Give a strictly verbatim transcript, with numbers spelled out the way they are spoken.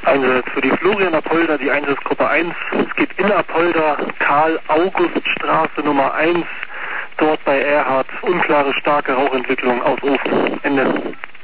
Einsatz für die Florian Apolda, die Einsatzgruppe eins. Es geht in Apolda, Karl-August-Straße Nummer eins. Dort bei Erhard, unklare, starke Rauchentwicklung aus Ofen. Ende.